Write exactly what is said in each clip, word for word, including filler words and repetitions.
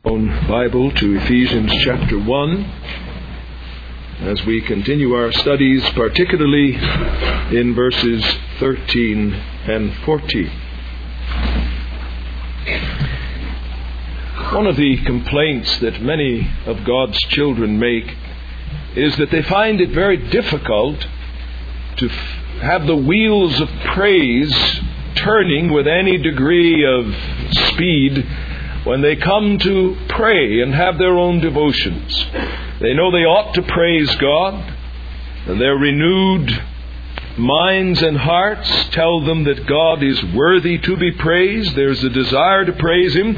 Own Bible to Ephesians chapter one as we continue our studies, particularly in verses thirteen and fourteen. One of the complaints that many of God's children make is that they find it very difficult to f- have the wheels of praise turning with any degree of speed when they come to pray and have their own devotions. They know they ought to praise God, and their renewed minds and hearts tell them that God is worthy to be praised. There's a desire to praise Him,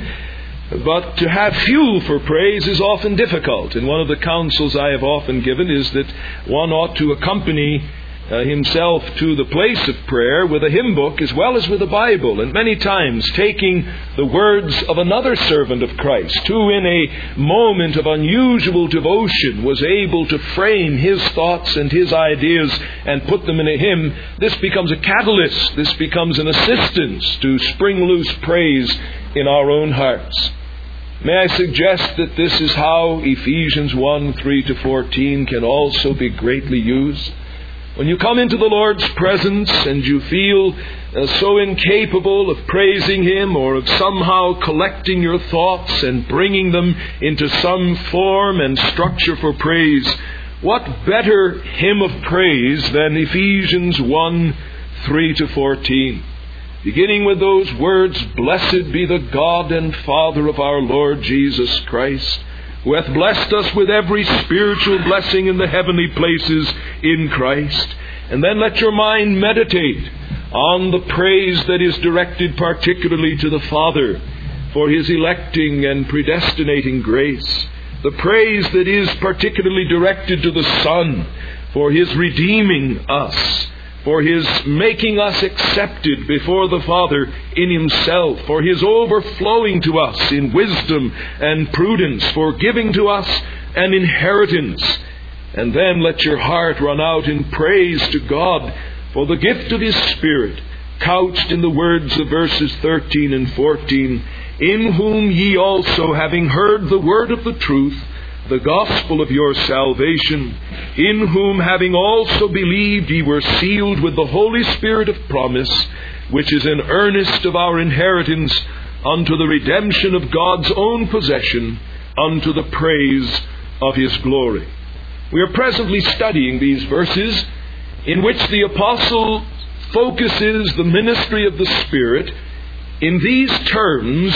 but to have fuel for praise is often difficult. And one of the counsels I have often given is that one ought to accompany Uh, himself to the place of prayer with a hymn book as well as with a Bible, and many times taking the words of another servant of Christ who in a moment of unusual devotion was able to frame his thoughts and his ideas and put them in a hymn. This becomes a catalyst, this becomes an assistance to spring loose praise in our own hearts. May I suggest that this is how Ephesians one, three to fourteen can also be greatly used? When you come into the Lord's presence and you feel uh, so incapable of praising Him or of somehow collecting your thoughts and bringing them into some form and structure for praise, what better hymn of praise than Ephesians one, three to fourteen? Beginning with those words, "Blessed be the God and Father of our Lord Jesus Christ, who hath blessed us with every spiritual blessing in the heavenly places in Christ." And then let your mind meditate on the praise that is directed particularly to the Father for His electing and predestinating grace. The praise that is particularly directed to the Son for His redeeming us, for His making us accepted before the Father in Himself, for His overflowing to us in wisdom and prudence, for giving to us an inheritance. And then let your heart run out in praise to God for the gift of His Spirit, couched in the words of verses thirteen and fourteen, "In whom ye also, having heard the word of the truth, the gospel of your salvation, in whom having also believed ye were sealed with the Holy Spirit of promise, which is an earnest of our inheritance unto the redemption of God's own possession, unto the praise of His glory." We are presently studying these verses in which the apostle focuses the ministry of the Spirit in these terms: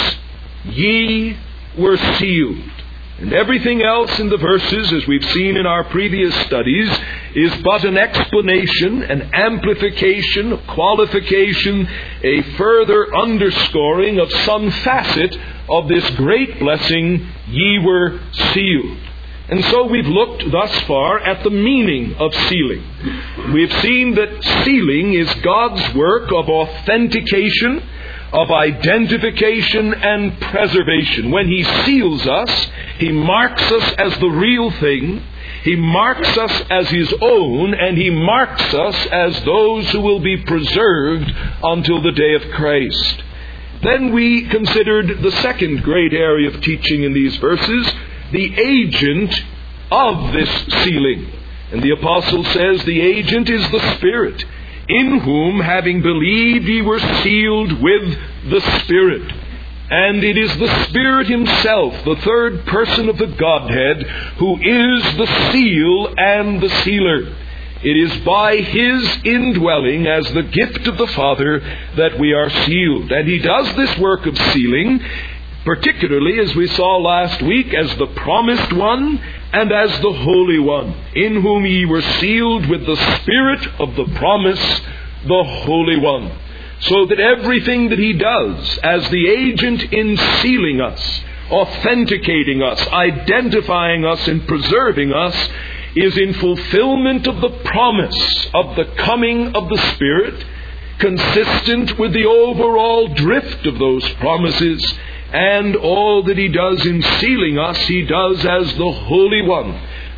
ye were sealed. And everything else in the verses, as we've seen in our previous studies, is but an explanation, an amplification, a qualification, a further underscoring of some facet of this great blessing: ye were sealed. And so we've looked thus far at the meaning of sealing. We've seen that sealing is God's work of authentication, of identification and preservation. When He seals us, He marks us as the real thing. He marks us as His own, and He marks us as those who will be preserved until the day of Christ. Then we considered the second great area of teaching in these verses, the agent of this sealing. And the apostle says the agent is the Spirit, in whom, having believed, ye were sealed with the Spirit. And it is the Spirit Himself, the third person of the Godhead, who is the seal and the sealer. It is by His indwelling as the gift of the Father that we are sealed. And He does this work of sealing, particularly, as we saw last week, as the promised one and as the Holy One, in whom ye were sealed with the Spirit of the promise, the Holy One. So that everything that He does as the agent in sealing us, authenticating us, identifying us, and preserving us, is in fulfillment of the promise of the coming of the Spirit, consistent with the overall drift of those promises. And all that He does in sealing us, He does as the Holy One,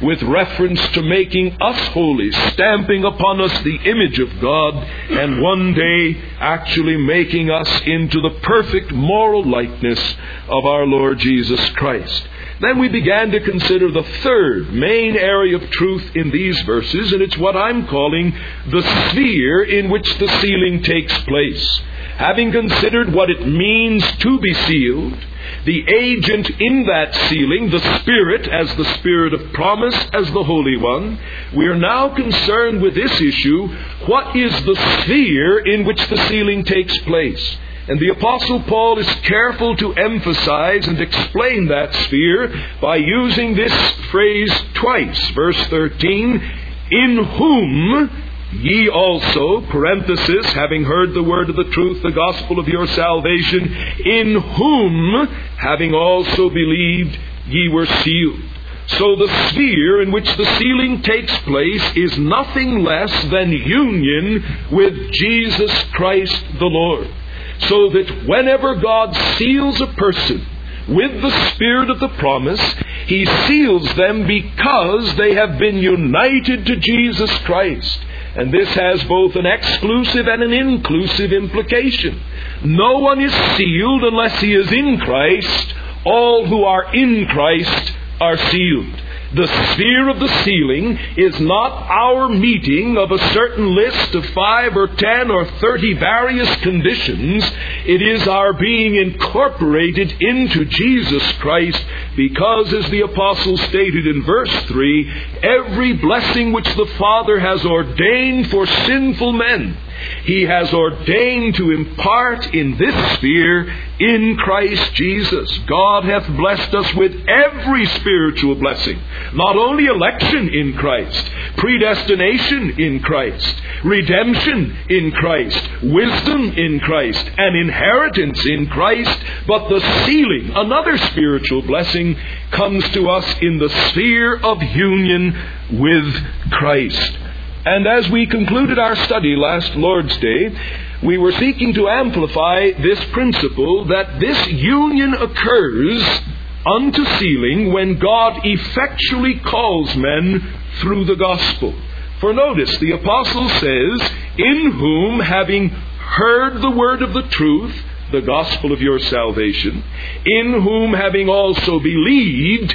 with reference to making us holy, stamping upon us the image of God, and one day actually making us into the perfect moral likeness of our Lord Jesus Christ. Then we began to consider the third main area of truth in these verses, and it's what I'm calling the sphere in which the sealing takes place. Having considered what it means to be sealed, the agent in that sealing, the Spirit as the Spirit of promise, as the Holy One, we are now concerned with this issue: what is the sphere in which the sealing takes place? And the Apostle Paul is careful to emphasize and explain that sphere by using this phrase twice. Verse thirteen, in whom ye also, parenthesis, having heard the word of the truth, the gospel of your salvation, in whom, having also believed, ye were sealed. So the sphere in which the sealing takes place is nothing less than union with Jesus Christ the Lord. So that whenever God seals a person with the Spirit of the promise, He seals them because they have been united to Jesus Christ. And this has both an exclusive and an inclusive implication. No one is sealed unless he is in Christ. All who are in Christ are sealed. The sphere of the sealing is not our meeting of a certain list of five or ten or thirty various conditions. It is our being incorporated into Jesus Christ, because, as the Apostle stated in verse three, every blessing which the Father has ordained for sinful men, He has ordained to impart in this sphere in Christ Jesus. God hath blessed us with every spiritual blessing. Not only election in Christ, predestination in Christ, redemption in Christ, wisdom in Christ, and inheritance in Christ, but the sealing, another spiritual blessing, comes to us in the sphere of union with Christ. And as we concluded our study last Lord's Day, we were seeking to amplify this principle that this union occurs unto sealing when God effectually calls men through the gospel. For notice, the apostle says, in whom, having heard the word of the truth, the gospel of your salvation, in whom, having also believed,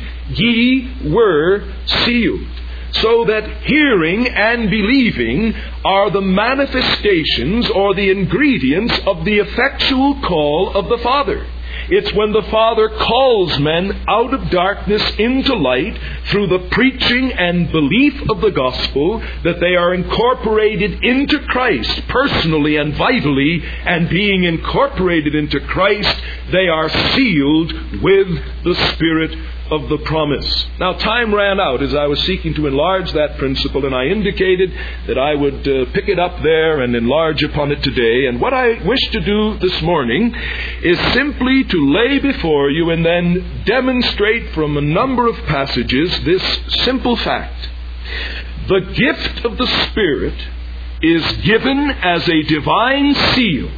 ye were sealed. So that hearing and believing are the manifestations or the ingredients of the effectual call of the Father. It's when the Father calls men out of darkness into light through the preaching and belief of the gospel that they are incorporated into Christ personally and vitally, and being incorporated into Christ, they are sealed with the Spirit of the promise. Now, time ran out as I was seeking to enlarge that principle, and I indicated that I would uh, pick it up there and enlarge upon it today. And what I wish to do this morning is simply to lay before you and then demonstrate from a number of passages this simple fact. The gift of the Spirit is given as a divine seal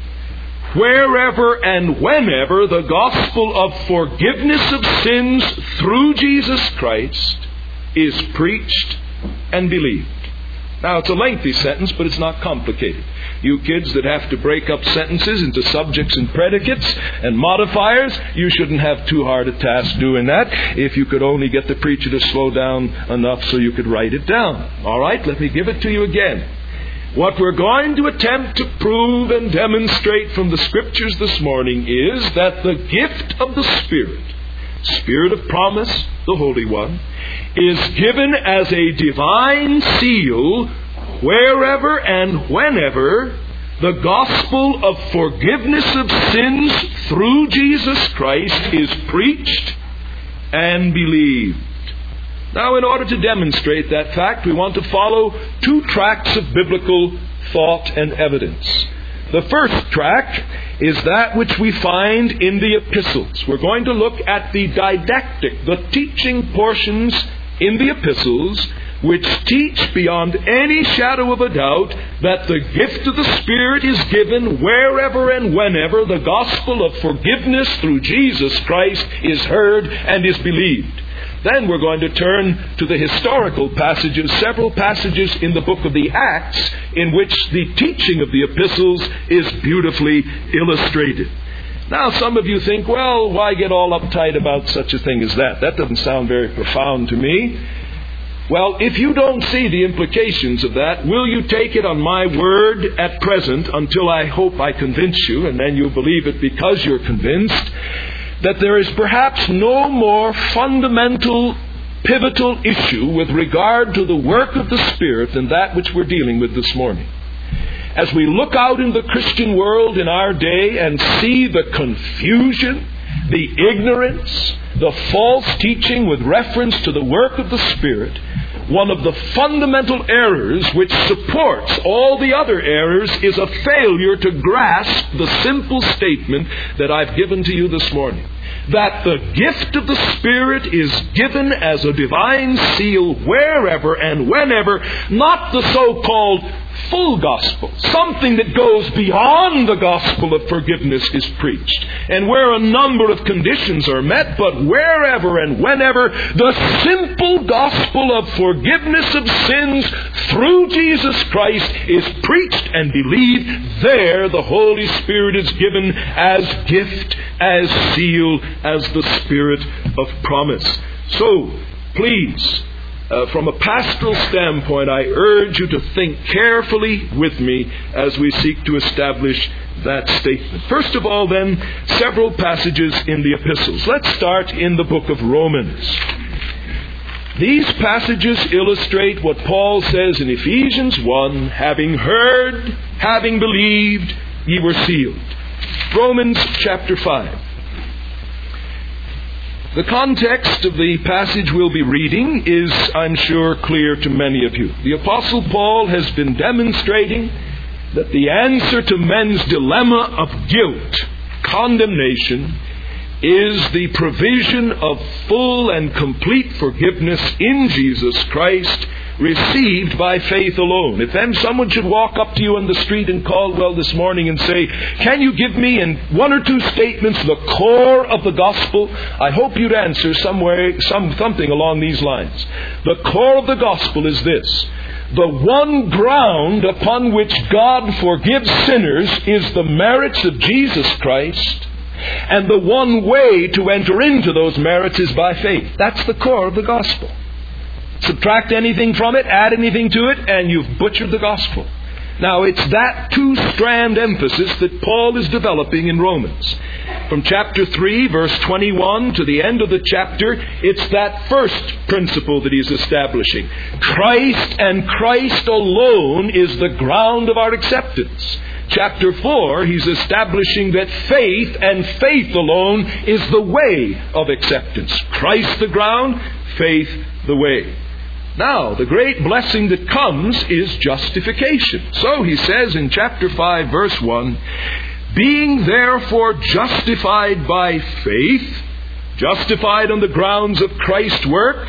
wherever and whenever the gospel of forgiveness of sins through Jesus Christ is preached and believed. Now, it's a lengthy sentence, but it's not complicated. You kids that have to break up sentences into subjects and predicates and modifiers, you shouldn't have too hard a task doing that if you could only get the preacher to slow down enough so you could write it down. All right, let me give it to you again. What we're going to attempt to prove and demonstrate from the Scriptures this morning is that the gift of the Spirit, Spirit of promise, the Holy One, is given as a divine seal wherever and whenever the gospel of forgiveness of sins through Jesus Christ is preached and believed. Now, in order to demonstrate that fact, we want to follow two tracks of biblical thought and evidence. The first track is that which we find in the epistles. We're going to look at the didactic, the teaching portions in the epistles, which teach beyond any shadow of a doubt that the gift of the Spirit is given wherever and whenever the gospel of forgiveness through Jesus Christ is heard and is believed. Then we're going to turn to the historical passages, several passages in the book of the Acts in which the teaching of the epistles is beautifully illustrated. Now, some of you think, well, why get all uptight about such a thing as that? That doesn't sound very profound to me. Well, if you don't see the implications of that, will you take it on my word at present until I hope I convince you, and then you'll believe it because you're convinced, that there is perhaps no more fundamental, pivotal issue with regard to the work of the Spirit than that which we're dealing with this morning. As we look out in the Christian world in our day and see the confusion, the ignorance, the false teaching with reference to the work of the Spirit, one of the fundamental errors which supports all the other errors is a failure to grasp the simple statement that I've given to you this morning. That the gift of the Spirit is given as a divine seal wherever and whenever, not the so-called full gospel, something that goes beyond the gospel of forgiveness is preached, and where a number of conditions are met, but wherever and whenever the simple gospel of forgiveness of sins through Jesus Christ is preached and believed, there the Holy Spirit is given as gift, as seal, as the Spirit of promise. So, please, Uh, from a pastoral standpoint, I urge you to think carefully with me as we seek to establish that statement. First of all, then, several passages in the epistles. Let's start in the book of Romans. These passages illustrate what Paul says in Ephesians one, having heard, having believed, ye were sealed. Romans chapter five. The context of the passage we'll be reading is, I'm sure, clear to many of you. The Apostle Paul has been demonstrating that the answer to men's dilemma of guilt, condemnation, is the provision of full and complete forgiveness in Jesus Christ, received by faith alone. If then someone should walk up to you on the street in Caldwell this morning and say, can you give me in one or two statements the core of the gospel? I hope you'd answer somewhere, some, something along these lines. The core of the gospel is this: the one ground upon which God forgives sinners is the merits of Jesus Christ, and the one way to enter into those merits is by faith. That's the core of the gospel. Subtract anything from it, add anything to it, and you've butchered the gospel. Now, it's that two-strand emphasis that Paul is developing in Romans. From chapter three, verse twenty-one, to the end of the chapter, it's that first principle that he's establishing. Christ and Christ alone is the ground of our acceptance. Chapter four, he's establishing that faith and faith alone is the way of acceptance. Christ the ground, faith the way. Now, the great blessing that comes is justification. So he says in chapter five, verse one, being therefore justified by faith, justified on the grounds of Christ's work,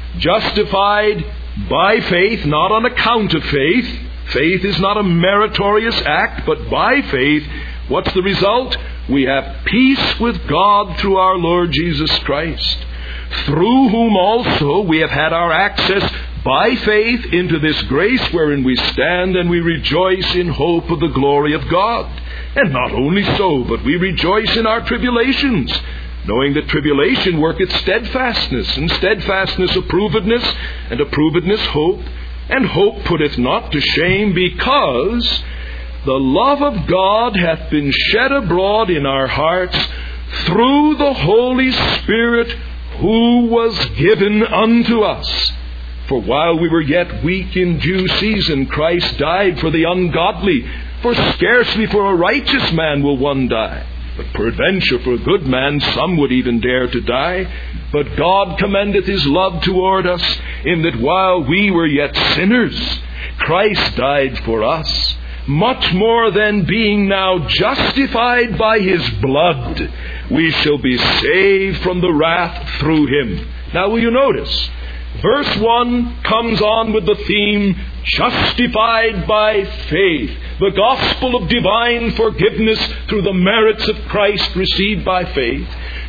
justified by faith, not on account of faith. Faith is not a meritorious act, but by faith, what's the result? We have peace with God through our Lord Jesus Christ, through whom also we have had our access by faith into this grace wherein we stand, and we rejoice in hope of the glory of God. And not only so, but we rejoice in our tribulations, knowing that tribulation worketh steadfastness, and steadfastness approvedness, and approvedness hope, and hope putteth not to shame, because the love of God hath been shed abroad in our hearts through the Holy Spirit, who was given unto us. For while we were yet weak in due season, Christ died for the ungodly. For scarcely for a righteous man will one die, but peradventure for a good man some would even dare to die. But God commendeth his love toward us, in that while we were yet sinners, Christ died for us. Much more than, being now justified by his blood, we shall be saved from the wrath through him. Now, will you notice? Verse one comes on with the theme, justified by faith. The gospel of divine forgiveness through the merits of Christ received by faith.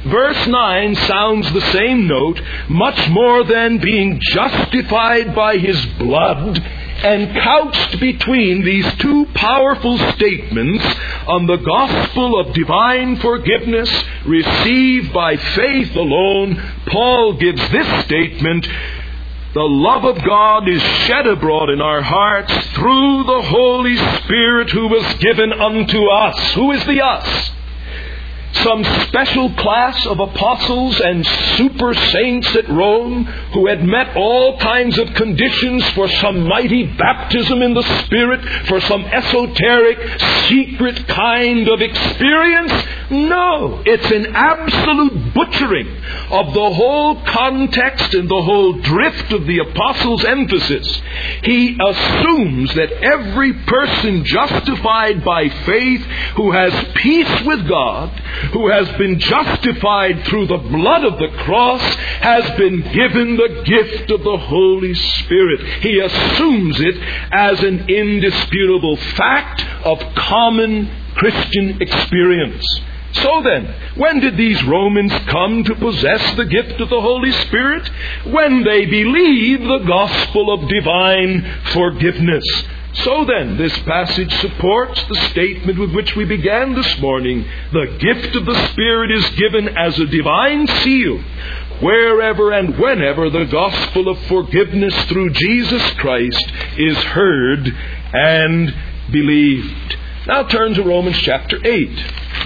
Verse nine sounds the same note, much more than being justified by His blood, and couched between these two powerful statements on the gospel of divine forgiveness received by faith alone, Paul gives this statement: the love of God is shed abroad in our hearts through the Holy Spirit who was given unto us. Who is the us? Some special class of apostles and super saints at Rome who had met all kinds of conditions for some mighty baptism in the Spirit, for some esoteric, secret kind of experience? No, it's an absolute butchering of the whole context and the whole drift of the apostles' emphasis. He assumes that every person justified by faith, who has peace with God, who has been justified through the blood of the cross, has been given the gift of the Holy Spirit. He assumes it as an indisputable fact of common Christian experience. So then, when did these Romans come to possess the gift of the Holy Spirit? When they believed the gospel of divine forgiveness. So then, this passage supports the statement with which we began this morning. The gift of the Spirit is given as a divine seal wherever and whenever the gospel of forgiveness through Jesus Christ is heard and believed. Now turn to Romans chapter eight.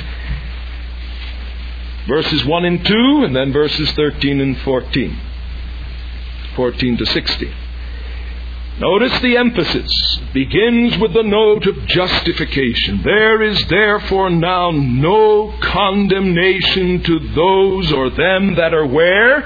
Verses one and two, and then verses thirteen and fourteen. fourteen to sixteen. Notice the emphasis begins with the note of justification. There is therefore now no condemnation to those or them that are where?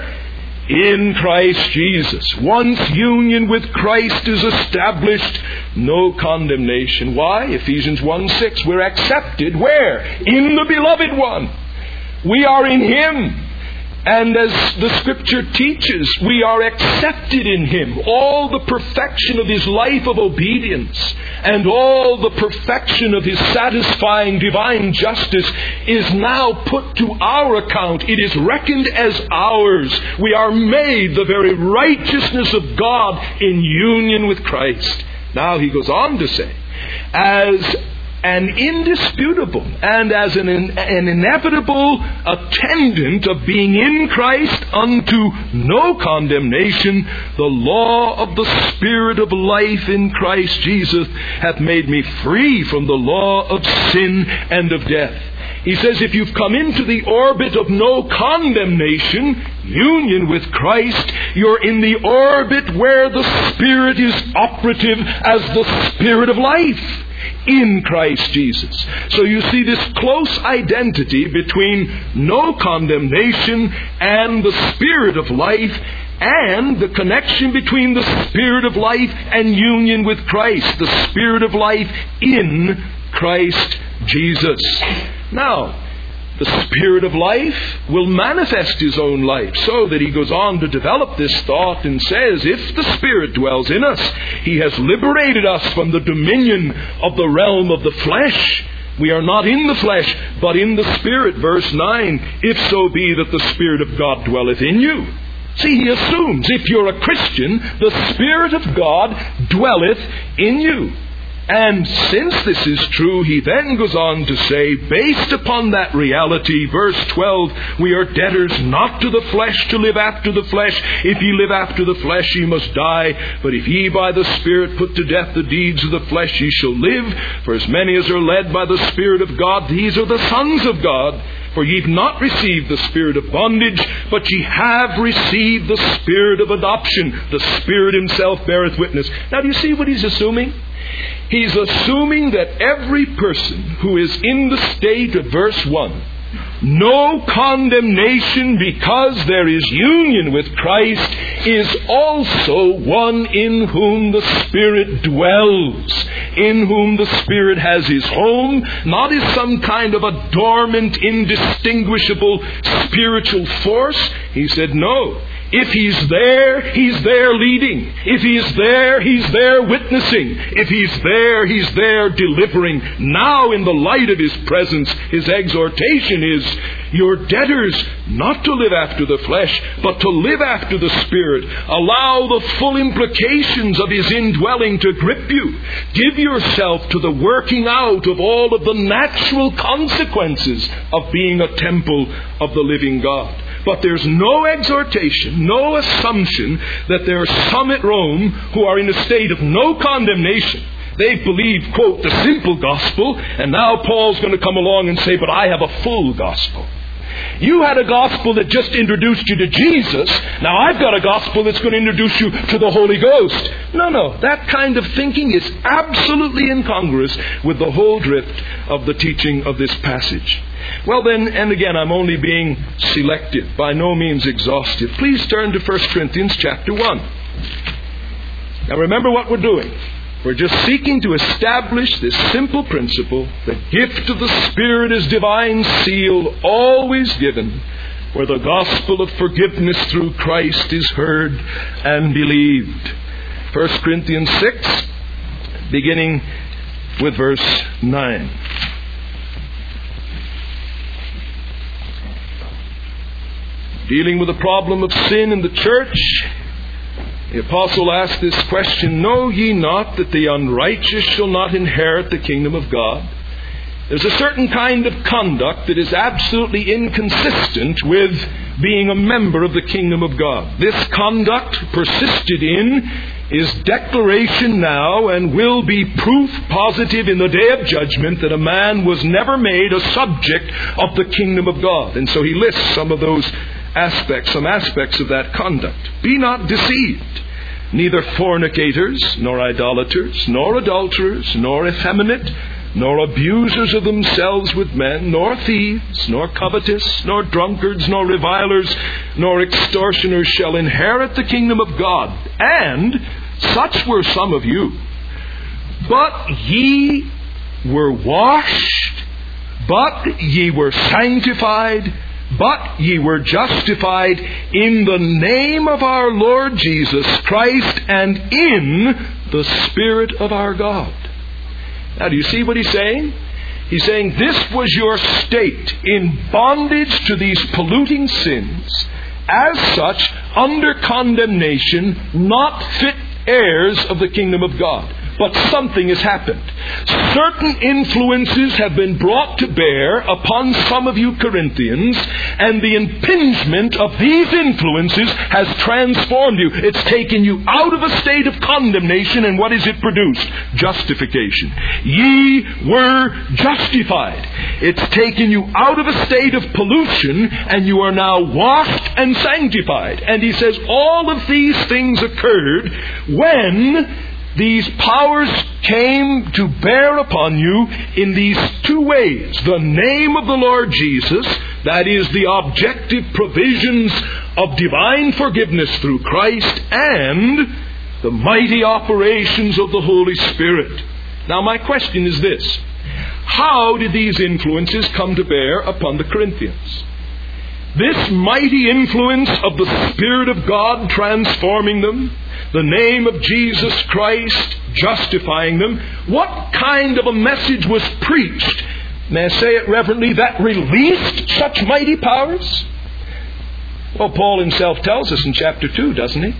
In Christ Jesus. Once union with Christ is established, no condemnation. Why? Ephesians one six. We're accepted where? In the Beloved One. We are in Him. And as the Scripture teaches, we are accepted in Him. All the perfection of His life of obedience and all the perfection of His satisfying divine justice is now put to our account. It is reckoned as ours. We are made the very righteousness of God in union with Christ. Now he goes on to say, as an indisputable and as an, an inevitable attendant of being in Christ unto no condemnation, the law of the Spirit of life in Christ Jesus hath made me free from the law of sin and of death. He says if you've come into the orbit of no condemnation, union with Christ, you're in the orbit where the Spirit is operative as the Spirit of life in Christ Jesus. So you see this close identity between no condemnation and the Spirit of life, and the connection between the Spirit of life and union with Christ, the Spirit of life in Christ Jesus. Now, the Spirit of life will manifest His own life, so that he goes on to develop this thought and says, if the Spirit dwells in us, He has liberated us from the dominion of the realm of the flesh. We are not in the flesh, but in the Spirit. Verse nine, if so be that the Spirit of God dwelleth in you. See, he assumes if you're a Christian, the Spirit of God dwelleth in you. And since this is true, he then goes on to say, based upon that reality, verse twelve, we are debtors not to the flesh to live after the flesh. If ye live after the flesh, ye must die. But if ye by the Spirit put to death the deeds of the flesh, ye shall live. For as many as are led by the Spirit of God, these are the sons of God. For ye have not received the spirit of bondage, but ye have received the Spirit of adoption. The Spirit Himself beareth witness. Now do you see what he's assuming? He's assuming that every person who is in the state of verse one, no condemnation because there is union with Christ, is also one in whom the Spirit dwells, in whom the Spirit has His home, not as some kind of a dormant, indistinguishable spiritual force. He said, no. If He's there, He's there leading. If He's there, He's there witnessing. If He's there, He's there delivering. Now, in the light of His presence, His exhortation is, You're debtors not to live after the flesh, but to live after the Spirit. Allow the full implications of His indwelling to grip you. Give yourself to the working out of all of the natural consequences of being a temple of the living God. But there's no exhortation, no assumption that there are some at Rome who are in a state of no condemnation. They believe, quote, the simple gospel, and now Paul's going to come along and say, but I have a full gospel. You had a gospel that just introduced you to Jesus. Now I've got a gospel that's going to introduce you to the Holy Ghost. No, no. That kind of thinking is absolutely incongruous with the whole drift of the teaching of this passage. Well then, and again, I'm only being selective, by no means exhaustive. Please turn to First Corinthians chapter one. Now remember what we're doing. We're just seeking to establish this simple principle. The gift of the Spirit is divine seal, always given, where the gospel of forgiveness through Christ is heard and believed. First Corinthians six, beginning with verse nine. Dealing with the problem of sin in the church, the apostle asked this question, know ye not that the unrighteous shall not inherit the kingdom of God? There's a certain kind of conduct that is absolutely inconsistent with being a member of the kingdom of God. This conduct, persisted in, is declaration now and will be proof positive in the day of judgment that a man was never made a subject of the kingdom of God. And so he lists some of those aspects, some aspects of that conduct. Be not deceived. Neither fornicators, nor idolaters, nor adulterers, nor effeminate, nor abusers of themselves with men, nor thieves, nor covetous, nor drunkards, nor revilers, nor extortioners shall inherit the kingdom of God. And such were some of you. But ye were washed, but ye were sanctified, but ye were justified in the name of our Lord Jesus Christ and in the Spirit of our God. Now, do you see what he's saying? He's saying this was your state in bondage to these polluting sins, as such, under condemnation, not fit heirs of the kingdom of God. But something has happened. Certain influences have been brought to bear upon some of you Corinthians, and the impingement of these influences has transformed you. It's taken you out of a state of condemnation, and what has it produced? Justification. Ye were justified. It's taken you out of a state of pollution, and you are now washed and sanctified. And he says all of these things occurred when these powers came to bear upon you in these two ways. The name of the Lord Jesus, that is the objective provisions of divine forgiveness through Christ, and the mighty operations of the Holy Spirit. Now my question is this. How did these influences come to bear upon the Corinthians? This mighty influence of the Spirit of God transforming them, the name of Jesus Christ justifying them, what kind of a message was preached, may I say it reverently, that released such mighty powers? Well, Paul himself tells us in chapter two, doesn't he?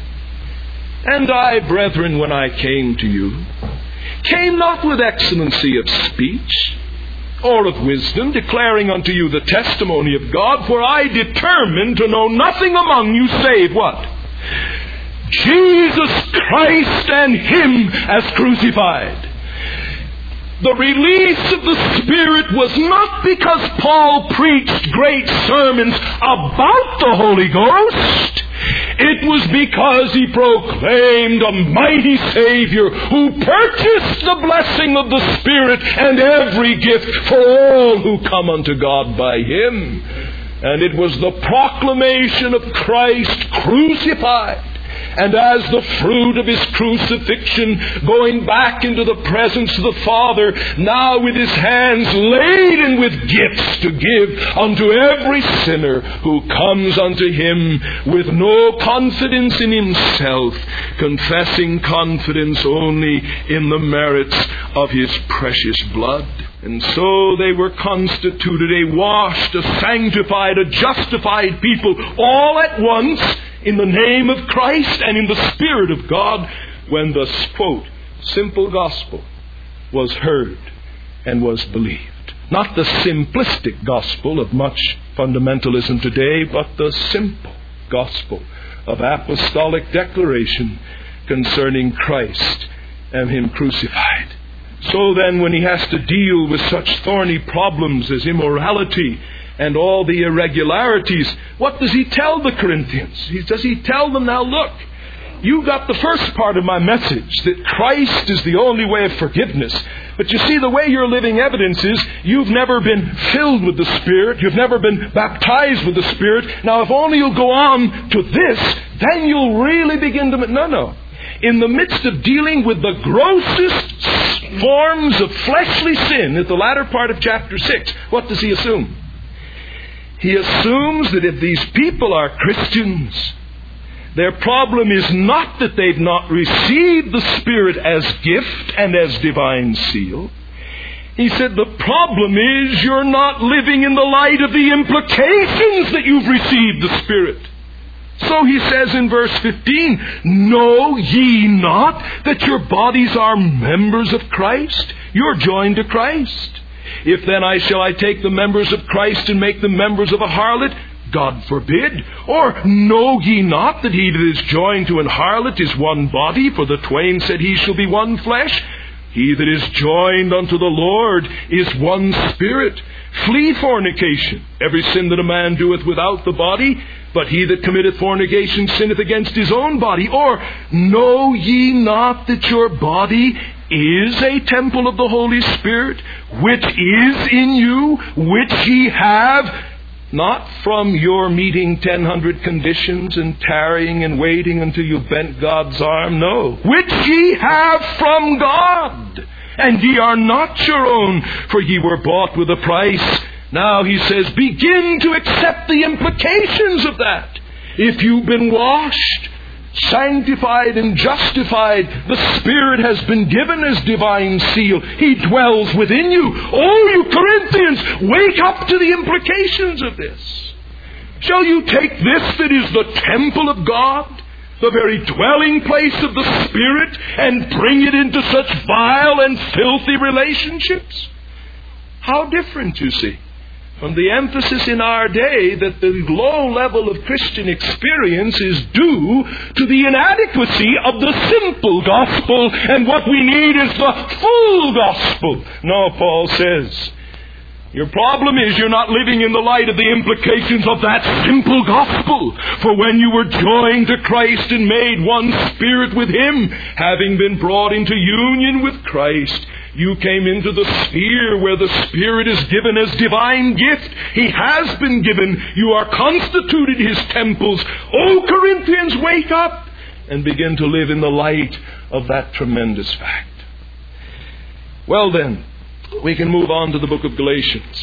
And I, brethren, when I came to you, came not with excellency of speech, or of wisdom, declaring unto you the testimony of God, for I determined to know nothing among you save what? Jesus Christ and Him as crucified. The release of the Spirit was not because Paul preached great sermons about the Holy Ghost. It was because he proclaimed a mighty Savior who purchased the blessing of the Spirit and every gift for all who come unto God by Him. And it was the proclamation of Christ crucified And as the fruit of His crucifixion, going back into the presence of the Father, now with His hands laden with gifts to give unto every sinner who comes unto Him with no confidence in himself, confessing confidence only in the merits of His precious blood. And so they were constituted a washed, a sanctified, a justified people, all at once, in the name of Christ and in the Spirit of God, when the, quote, simple gospel was heard and was believed. Not the simplistic gospel of much fundamentalism today, but the simple gospel of apostolic declaration concerning Christ and Him crucified. So then, when he has to deal with such thorny problems as immorality and all the irregularities, what does he tell the Corinthians? He, does he tell them, now look, you got the first part of my message, that Christ is the only way of forgiveness. But you see, the way you're living evidences you've never been filled with the Spirit. You've never been baptized with the Spirit. Now, if only you'll go on to this, then you'll really begin to... No, no. In the midst of dealing with the grossest forms of fleshly sin at the latter part of chapter six, what does he assume? He assumes that if these people are Christians, their problem is not that they've not received the Spirit as gift and as divine seal. He said the problem is you're not living in the light of the implications that you've received the Spirit. So he says in verse fifteen, know ye not that your bodies are members of Christ? You're joined to Christ. If then I shall I take the members of Christ and make them members of a harlot? God forbid. Or know ye not that he that is joined to an harlot is one body? For the twain said he shall be one flesh. He that is joined unto the Lord is one spirit. Flee fornication. Every sin that a man doeth without the body, but he that committeth fornication sinneth against his own body. Or know ye not that your body is a temple of the Holy Spirit, which is in you, which ye have, not from your meeting ten hundred conditions and tarrying and waiting until you bent God's arm. No, which ye have from God. And ye are not your own, for ye were bought with a price. Now he says, begin to accept the implications of that. If you've been washed, sanctified and justified, the Spirit has been given as divine seal. He dwells within you. Oh, you Corinthians, wake up to the implications of this. Shall you take this that is the temple of God, the very dwelling place of the Spirit, and bring it into such vile and filthy relationships? How different, you see, from the emphasis in our day that the low level of Christian experience is due to the inadequacy of the simple gospel, and what we need is the full gospel. No, Paul says, your problem is you're not living in the light of the implications of that simple gospel. For when you were joined to Christ and made one spirit with Him, having been brought into union with Christ, you came into the sphere where the Spirit is given as divine gift. He has been given. You are constituted His temples. Oh, Corinthians, wake up and begin to live in the light of that tremendous fact. Well then, we can move on to the book of Galatians.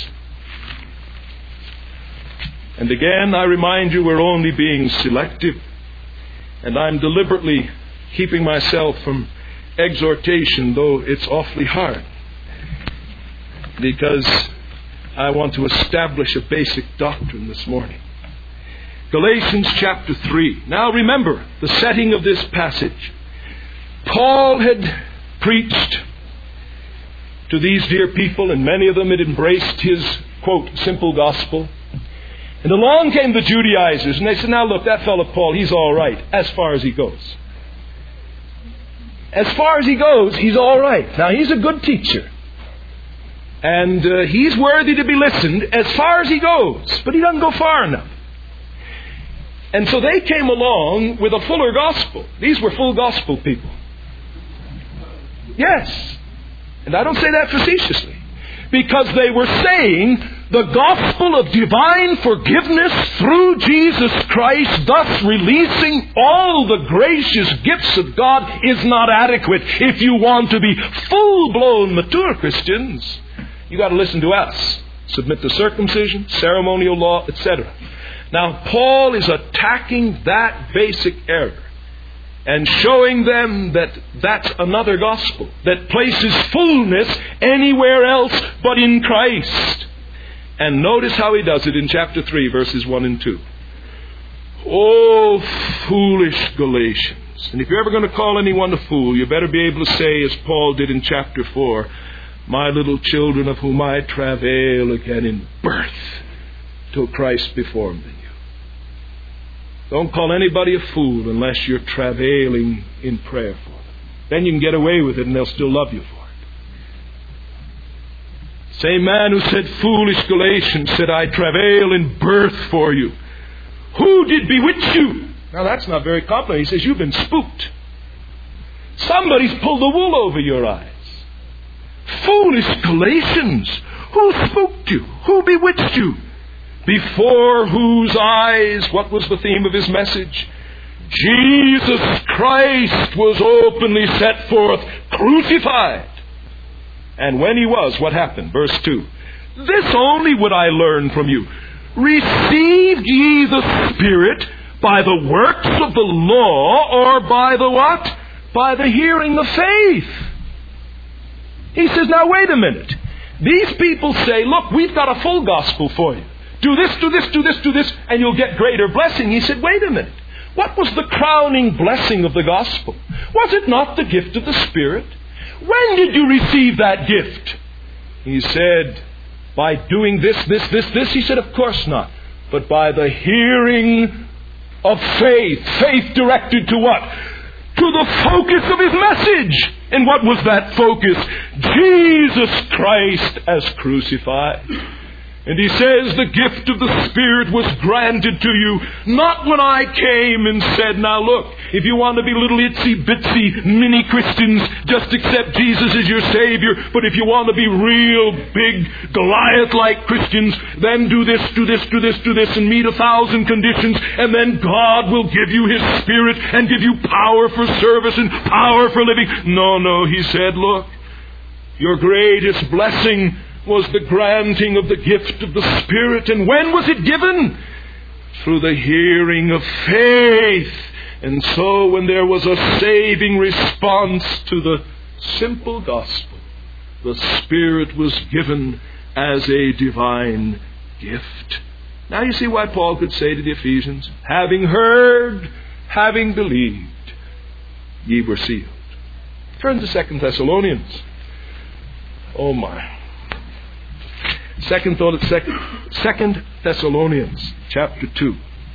And again, I remind you, we're only being selective. And I'm deliberately keeping myself from exhortation, though it's awfully hard, because I want to establish a basic doctrine this morning. Galatians chapter three. Now remember the setting of this passage. Paul had preached to these dear people, and many of them had embraced his, quote, simple gospel. And along came the Judaizers, and they said, now look, that fellow Paul, he's all right as far as he goes. As far as he goes, he's all right. Now, he's a good teacher. And uh, he's worthy to be listened as far as he goes. But he doesn't go far enough. And so they came along with a fuller gospel. These were full gospel people. Yes. And I don't say that facetiously. Because they were saying The gospel of divine forgiveness through Jesus Christ, thus releasing all the gracious gifts of God, is not adequate. If you want to be full-blown mature Christians, you got to listen to us. Submit to circumcision, ceremonial law, et cetera. Now, Paul is attacking that basic error and showing them that that's another gospel that places fullness anywhere else but in Christ. And notice how he does it in chapter three, verses one and two. Oh, foolish Galatians. And if you're ever going to call anyone a fool, you better be able to say, as Paul did in chapter four, my little children of whom I travail again in birth till Christ be formed in you. Don't call anybody a fool unless you're travailing in prayer for them. Then you can get away with it and they'll still love you for it. Same man who said, foolish Galatians, said, I travail in birth for you. Who did bewitch you? Now that's not very complimentary. He says, you've been spooked. Somebody's pulled the wool over your eyes. Foolish Galatians, who spooked you? Who bewitched you? Before whose eyes, what was the theme of his message? Jesus Christ was openly set forth, crucified. And when he was, what happened? Verse two. This only would I learn from you. Received ye the Spirit by the works of the law, or by the what? By the hearing of faith. He says, now wait a minute. These people say, look, we've got a full gospel for you. Do this, do this, do this, do this, and you'll get greater blessing. He said, wait a minute. What was the crowning blessing of the gospel? Was it not the gift of the Spirit? When did you receive that gift? He said, by doing this, this, this, this. He said, of course not. But by the hearing of faith. Faith directed to what? To the focus of his message. And what was that focus? Jesus Christ as crucified. And he says the gift of the Spirit was granted to you, not when I came and said, now look, if you want to be little itsy-bitsy mini-Christians, just accept Jesus as your Savior. But if you want to be real big Goliath-like Christians, then do this, do this, do this, do this, and meet a thousand conditions, and then God will give you His Spirit and give you power for service and power for living. No, no, he said, look, your greatest blessing was the granting of the gift of the Spirit. And when was it given? Through the hearing of faith. And so when there was a saving response to the simple gospel, the Spirit was given as a divine gift. Now you see why Paul could say to the Ephesians, having heard, having believed, ye were sealed. Turn to Second Thessalonians. Oh my. Second thought, second, second Thessalonians, chapter two.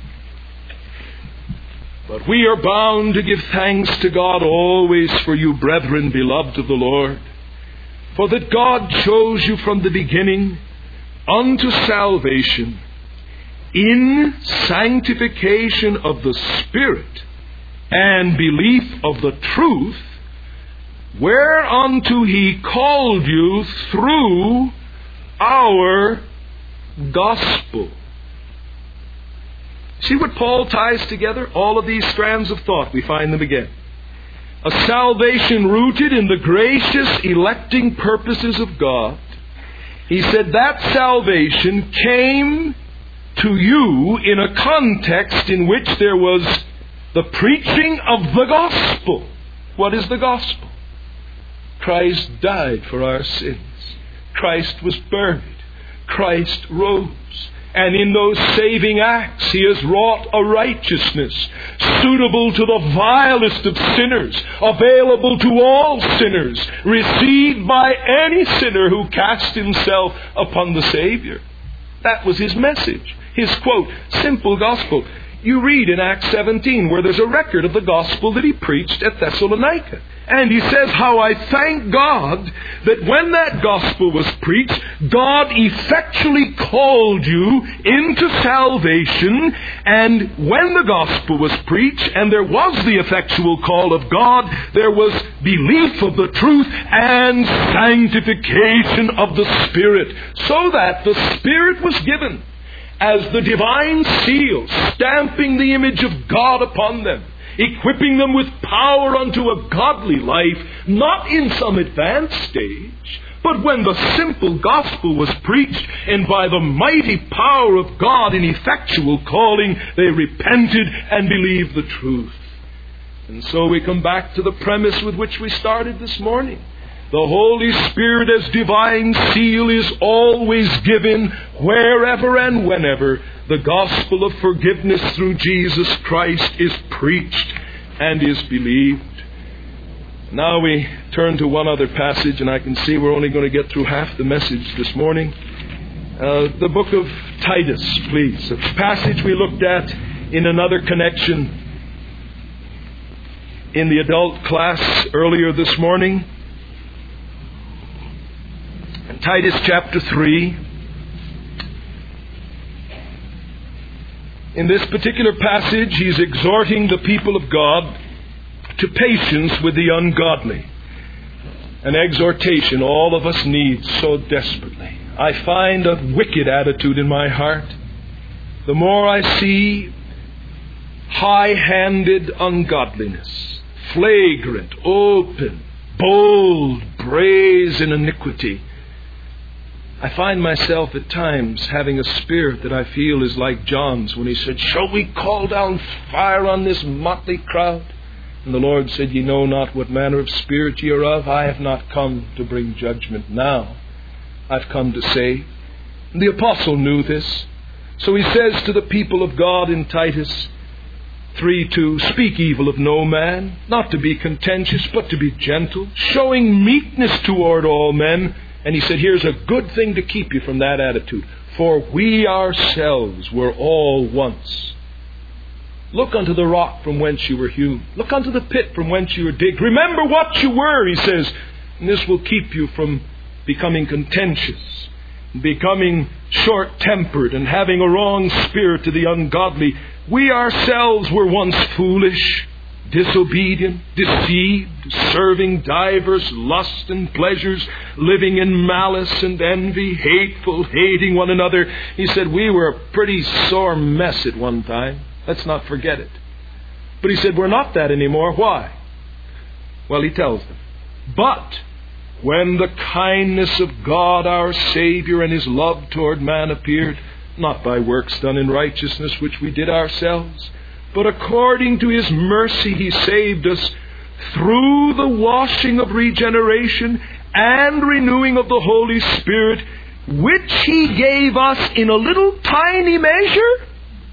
But we are bound to give thanks to God always for you, brethren, beloved of the Lord, for that God chose you from the beginning unto salvation in sanctification of the Spirit and belief of the truth, whereunto He called you through our gospel. See what Paul ties together? All of these strands of thought, we find them again. A salvation rooted in the gracious electing purposes of God. He said that salvation came to you in a context in which there was the preaching of the gospel. What is the gospel? Christ died for our sins. Christ was buried. Christ rose. And in those saving acts, He has wrought a righteousness suitable to the vilest of sinners, available to all sinners, received by any sinner who cast himself upon the Savior. That was His message. His, quote, simple gospel. You read in Acts seventeen where there's a record of the gospel that He preached at Thessalonica. And he says, how I thank God that when that gospel was preached, God effectually called you into salvation. And when the gospel was preached, and there was the effectual call of God, there was belief of the truth and sanctification of the Spirit, so that the Spirit was given as the divine seal, stamping the image of God upon them, equipping them with power unto a godly life, not in some advanced stage, but when the simple gospel was preached, and by the mighty power of God in effectual calling, they repented and believed the truth. And so we come back to the premise with which we started this morning. The Holy Spirit as divine seal is always given wherever and whenever the gospel of forgiveness through Jesus Christ is preached and is believed. Now we turn to one other passage, and I can see we're only going to get through half the message this morning. Uh, the book of Titus, please. A passage we looked at in another connection in the adult class earlier this morning. Titus chapter three. In this particular passage, he's exhorting the people of God to patience with the ungodly. An exhortation all of us need so desperately. I find a wicked attitude in my heart. The more I see high-handed ungodliness, flagrant, open, bold, brazen iniquity, I find myself at times having a spirit that I feel is like John's when he said, shall we call down fire on this motley crowd? And the Lord said, ye know not what manner of spirit ye are of. I have not come to bring judgment now. I've come to save. And the apostle knew this. So he says to the people of God in Titus three two, speak evil of no man, not to be contentious, but to be gentle, showing meekness toward all men. And he said, here's a good thing to keep you from that attitude. For we ourselves were all once. Look unto the rock from whence you were hewn. Look unto the pit from whence you were digged. Remember what you were, he says. And this will keep you from becoming contentious, becoming short-tempered, and having a wrong spirit to the ungodly. We ourselves were once foolish, disobedient, deceived, serving divers lusts and pleasures, living in malice and envy, hateful, hating one another. He said we were a pretty sore mess at one time. Let's not forget it. But he said we're not that anymore. Why? Well, he tells them. But when the kindness of God our Savior and His love toward man appeared, not by works done in righteousness which we did ourselves, but according to His mercy He saved us through the washing of regeneration and renewing of the Holy Spirit, which He gave us in a little tiny measure.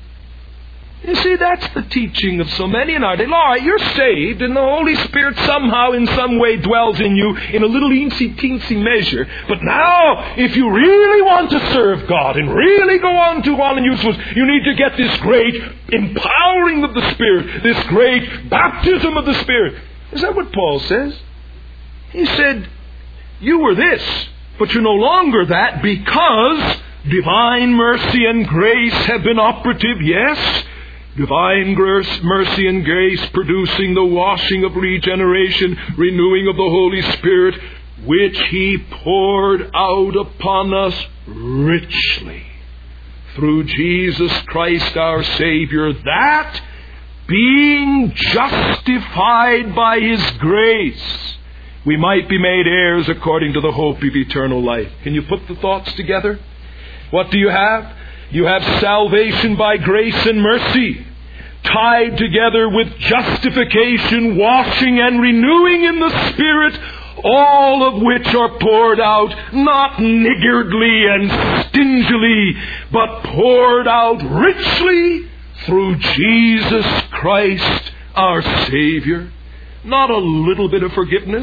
You see, that's the teaching of so many in our day. All right, you're saved, and the Holy Spirit somehow in some way dwells in you in a little eensy-teensy measure. But now, if you really want to serve God and really go on to all and useful, you need to get this great empowering of the Spirit, this great baptism of the Spirit. Is that what Paul says? He said, you were this, but you're no longer that, because divine mercy and grace have been operative, yes. Divine grace, mercy and grace producing the washing of regeneration, renewing of the Holy Spirit, which He poured out upon us richly through Jesus Christ our Savior, that being justified by His grace, we might be made heirs according to the hope of eternal life. Can you put the thoughts together? What do you have? You have salvation by grace and mercy, tied together with justification, washing, and renewing in the Spirit, all of which are poured out, not niggardly and stingily, but poured out richly through Jesus Christ our Savior. Not a little bit of forgiveness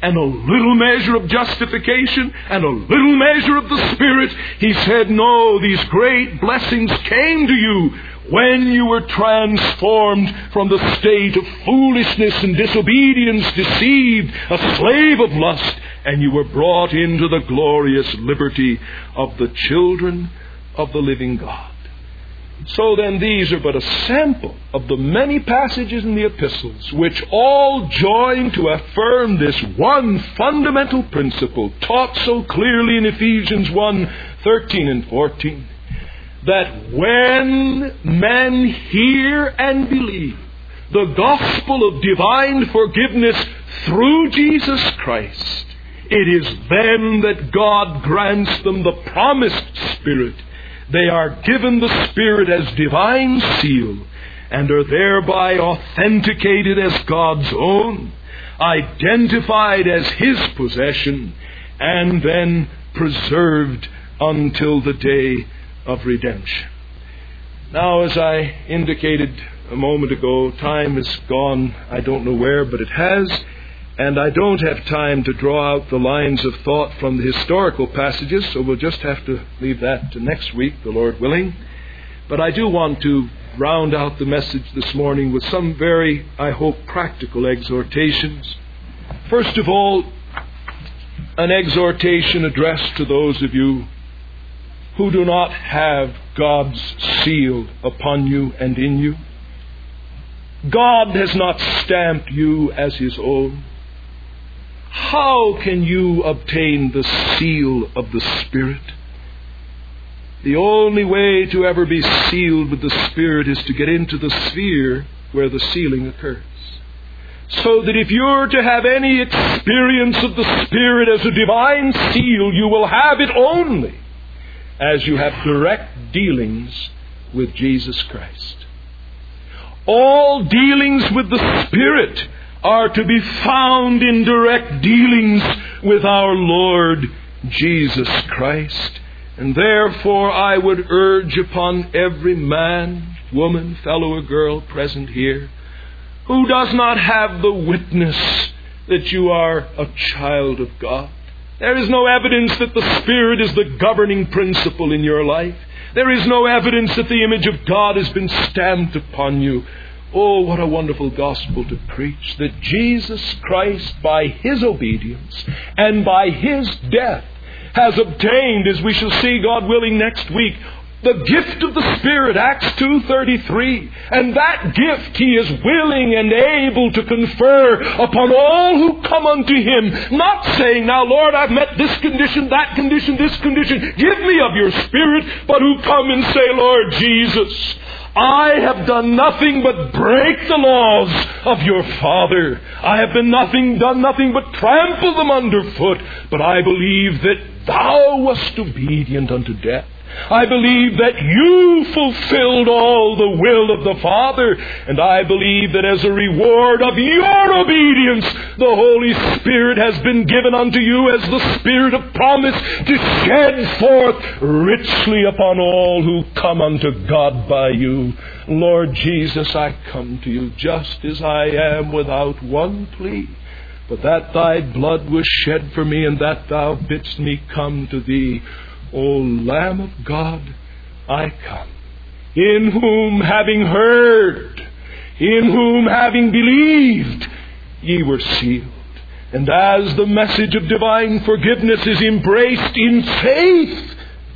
and a little measure of justification and a little measure of the Spirit. He said, no, these great blessings came to you when you were transformed from the state of foolishness and disobedience, deceived, a slave of lust, and you were brought into the glorious liberty of the children of the living God. So then, these are but a sample of the many passages in the epistles which all join to affirm this one fundamental principle taught so clearly in Ephesians one, thirteen and fourteen, that when men hear and believe the gospel of divine forgiveness through Jesus Christ, it is then that God grants them the promised Spirit. They are given the Spirit as divine seal and are thereby authenticated as God's own, identified as His possession, and then preserved until the day of redemption. Now, as I indicated a moment ago, time has gone, I don't know where, but it has. And I don't have time to draw out the lines of thought from the historical passages, so we'll just have to leave that to next week, the Lord willing. But I do want to round out the message this morning with some very, I hope, practical exhortations. First of all, an exhortation addressed to those of you who do not have God's seal upon you and in you. God has not stamped you as His own. How can you obtain the seal of the Spirit? The only way to ever be sealed with the Spirit is to get into the sphere where the sealing occurs. So that if you're to have any experience of the Spirit as a divine seal, you will have it only as you have direct dealings with Jesus Christ. All dealings with the Spirit are to be found in direct dealings with our Lord Jesus Christ. And therefore I would urge upon every man, woman, fellow or girl present here, who does not have the witness that you are a child of God. There is no evidence that the Spirit is the governing principle in your life. There is no evidence that the image of God has been stamped upon you. Oh, what a wonderful gospel to preach, that Jesus Christ, by His obedience and by His death, has obtained, as we shall see, God willing, next week, the gift of the Spirit, Acts two thirty-three. And that gift He is willing and able to confer upon all who come unto Him. Not saying, now Lord, I've met this condition, that condition, this condition, give me of your Spirit, but who come and say, Lord Jesus, I have done nothing but break the laws of your Father. I have been nothing, done nothing but trample them underfoot. But I believe that Thou wast obedient unto death. I believe that you fulfilled all the will of the Father. And I believe that as a reward of your obedience, the Holy Spirit has been given unto you as the Spirit of promise to shed forth richly upon all who come unto God by you. Lord Jesus, I come to you just as I am, without one plea, but that Thy blood was shed for me, and that Thou bidst me come to Thee. O Lamb of God, I come, in whom having heard, in whom having believed, ye were sealed. And as the message of divine forgiveness is embraced in faith,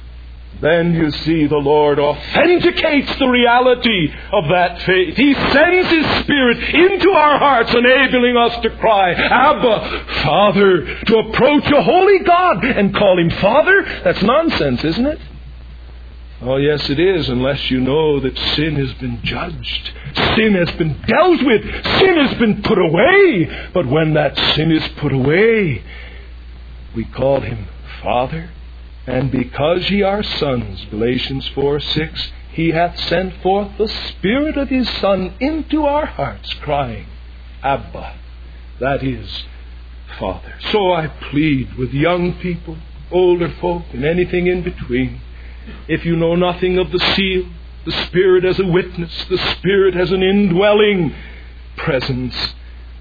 then you see the Lord authenticates the reality of that faith. He sends His Spirit into our hearts, enabling us to cry, Abba, Father, to approach a holy God and call Him Father. That's nonsense, isn't it? Oh, yes, it is, unless you know that sin has been judged. Sin has been dealt with. Sin has been put away. But when that sin is put away, we call Him Father. And because ye are sons, Galatians four six, He hath sent forth the Spirit of His Son into our hearts, crying, Abba, that is, Father. So I plead with young people, older folk, and anything in between. If you know nothing of the seal, the Spirit as a witness, the Spirit as an indwelling presence,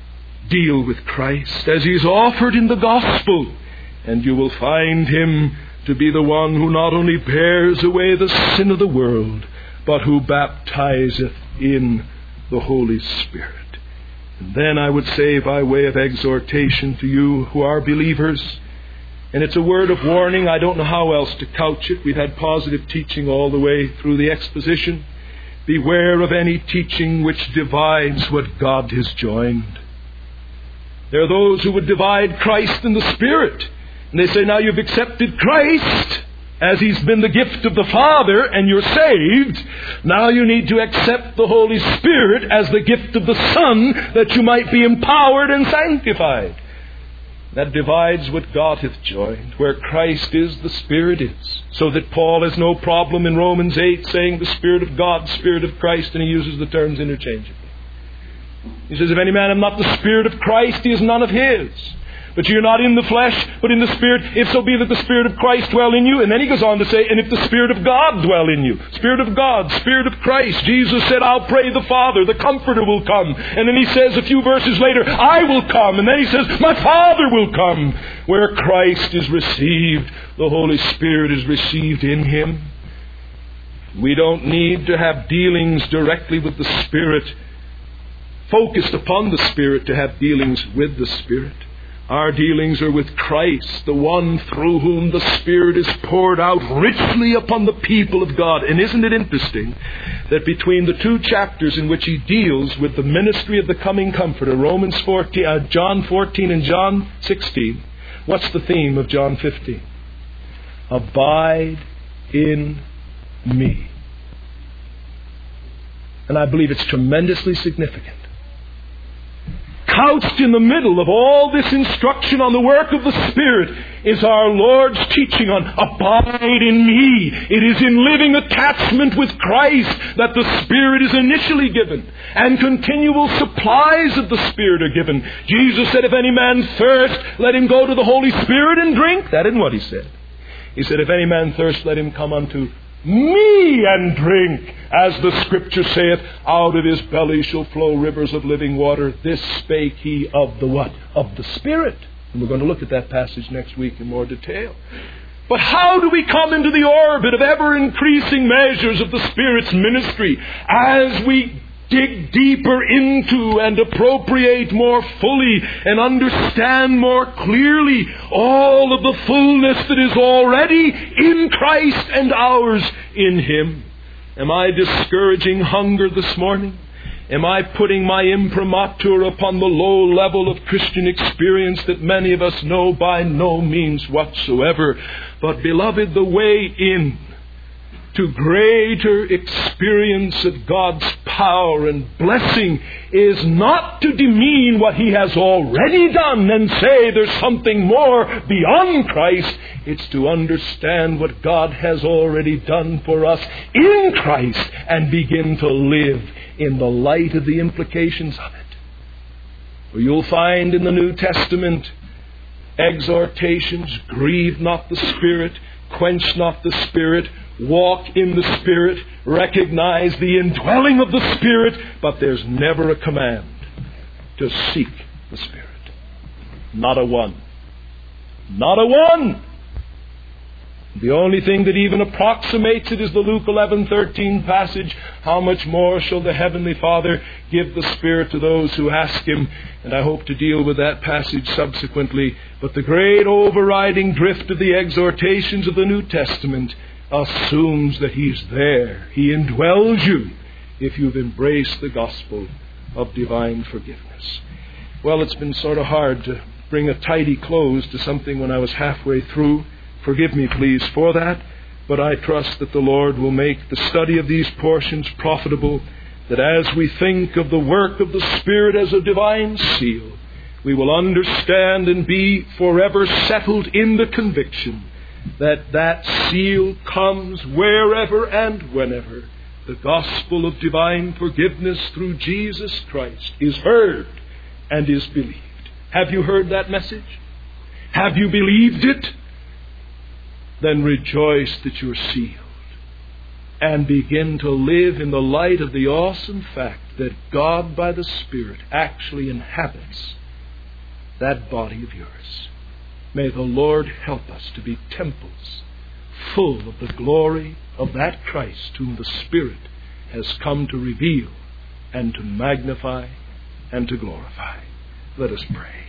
deal with Christ as He's offered in the gospel, and you will find Him to be the one who not only bears away the sin of the world, but who baptizeth in the Holy Spirit. And then I would say, by way of exhortation to you who are believers, and it's a word of warning, I don't know how else to couch it. We've had positive teaching all the way through the exposition. Beware of any teaching which divides what God has joined. There are those who would divide Christ and the Spirit. And they say, now you've accepted Christ as He's been the gift of the Father and you're saved. Now you need to accept the Holy Spirit as the gift of the Son, that you might be empowered and sanctified. That divides what God hath joined. Where Christ is, the Spirit is. So that Paul has no problem in Romans eight saying the Spirit of God, Spirit of Christ, and he uses the terms interchangeably. He says, if any man have not the Spirit of Christ, he is none of His. But you're not in the flesh, but in the Spirit, if so be that the Spirit of Christ dwell in you. And then he goes on to say, and if the Spirit of God dwell in you. Spirit of God, Spirit of Christ. Jesus said, I'll pray the Father, the Comforter will come. And then he says a few verses later, I will come. And then he says, my Father will come. Where Christ is received, the Holy Spirit is received in Him. We don't need to have dealings directly with the Spirit, focused upon the Spirit, to have dealings with the Spirit. Our dealings are with Christ, the one through whom the Spirit is poured out richly upon the people of God. And isn't it interesting that between the two chapters in which he deals with the ministry of the coming Comforter, Romans fourteen, uh, John fourteen and John sixteen, what's the theme of John fifteen? Abide in me. And I believe it's tremendously significant. Couched in the middle of all this instruction on the work of the Spirit is our Lord's teaching on abide in me. It is in living attachment with Christ that the Spirit is initially given, and continual supplies of the Spirit are given. Jesus said, if any man thirst, let him go to the Holy Spirit and drink. That isn't what He said. He said, if any man thirst, let him come unto me and drink. As the Scripture saith, out of his belly shall flow rivers of living water. This spake he of the what? Of the Spirit. And we're going to look at that passage next week in more detail. But how do we come into the orbit of ever-increasing measures of the Spirit's ministry as we dig deeper into and appropriate more fully and understand more clearly all of the fullness that is already in Christ and ours in Him? Am I discouraging hunger this morning? Am I putting my imprimatur upon the low level of Christian experience that many of us know? By no means whatsoever. But beloved, the way in to greater experience of God's power and blessing is not to demean what He has already done and say there's something more beyond Christ. It's to understand what God has already done for us in Christ and begin to live in the light of the implications of it. For you'll find in the New Testament exhortations, grieve not the Spirit, quench not the Spirit, walk in the Spirit, recognize the indwelling of the Spirit, but there's never a command to seek the Spirit. Not a one. Not a one. The only thing that even approximates it is the Luke eleven thirteen passage. How much more shall the Heavenly Father give the Spirit to those who ask Him? And I hope to deal with that passage subsequently. But the great overriding drift of the exhortations of the New Testament assumes that He's there. He indwells you if you've embraced the gospel of divine forgiveness. Well, it's been sort of hard to bring a tidy close to something when I was halfway through. Forgive me, please, for that. But I trust that the Lord will make the study of these portions profitable, that as we think of the work of the Spirit as a divine seal, we will understand and be forever settled in the conviction that that seal comes wherever and whenever the gospel of divine forgiveness through Jesus Christ is heard and is believed. Have you heard that message? Have you believed it? Then rejoice that you're sealed and begin to live in the light of the awesome fact that God by the Spirit actually inhabits that body of yours. May the Lord help us to be temples full of the glory of that Christ whom the Spirit has come to reveal and to magnify and to glorify. Let us pray.